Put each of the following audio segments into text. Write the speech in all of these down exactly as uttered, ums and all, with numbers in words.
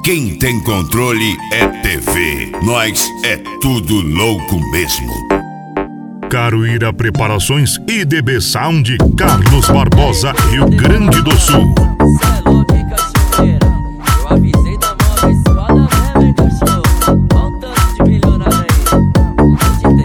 Quem tem controle é T V. Nós é tudo louco mesmo. Caruíra Preparações e D B Sound, Carlos Barbosa, Rio Grande do Sul. Cê é louco, hein, cachoeira? Eu avisei da mão abençoada mesmo, hein, cachorro? Olha um tanto de milionário aí, não tô te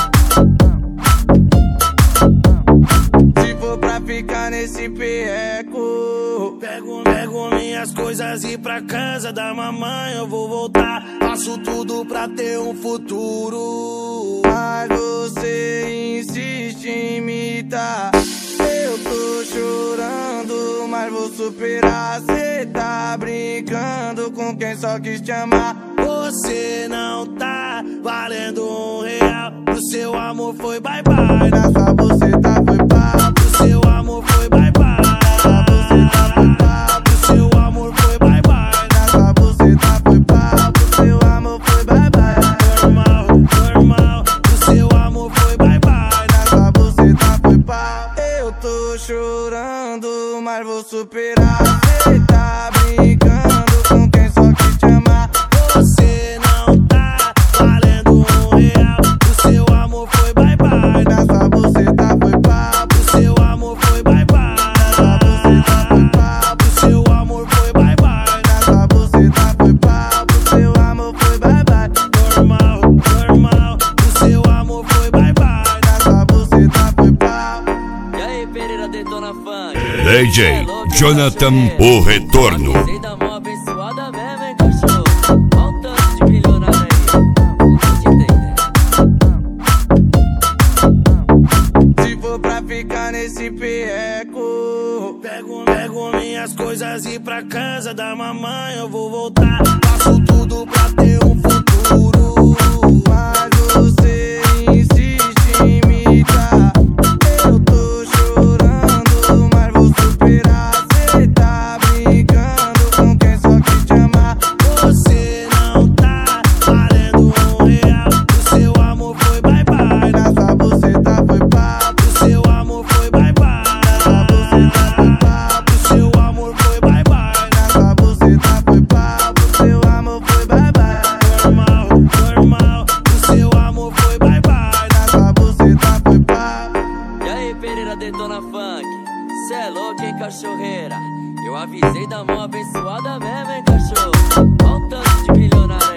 entendendo. Se for pra ficar nesse perreco, Pego, pego minhas coisas e pra casa da mamãe eu vou voltar. Faço tudo pra ter um futuro, mas você insiste em imitar. Eu tô chorando, mas vou superar. Cê tá brincando com quem só quis te amar. Você não tá valendo um real. O seu amor foi bye bye. Na sua buceta foi pá. O seu amor foi bye bye. Na sua buceta foi pá. O seu amor foi bye bye. Na sua buceta foi pá. O seu amor foi bye bye. Normal, normal. O seu amor foi bye bye. Na sua buceta foi pá. Eu tô chorando, mas vou superar. Cê tá brincando com quem só quis te amar. Você não tá valendo um real. O seu amor foi bye bye. Na sua buceta foi pá. O seu amor foi bye bye. Na sua buceta foi pá. O seu amor foi bye bye. Na sua buceta foi pá. O seu amor foi bye bye. Normal, normal. O seu amor foi bye bye. Na sua buceta foi pá. E aí, Pereira Detona Funk? D J Jonathan, o retorno. Avisei da mão abençoada mesmo, hein, cachorro? Olha um tanto de milionário aí, não tô te entendendo. Se for pra ficar nesse perreco, Pego, pego minhas coisas e pra casa da mamãe eu vou voltar. Faço tudo pra ter um futuro, mas você insiste em imitar. Eu tô chorando, mas vou superar. Cê tá brincando com quem só quis te amar. Você não tá valendo um real. O seu amor foi bye bye. Na sua buceta foi pá. O seu amor foi bye bye. Na sua buceta foi pá. O seu amor foi bye bye. Na sua buceta foi pá. O seu amor foi bye bye. Normal, normal. O seu amor foi bye bye. Na sua buceta foi pá. E aí, Pereira Detona Funk? Cê é louco, hein, cachorreira? Eu avisei da mão abençoada mesmo, hein, cachorro? Olha um tanto de milionário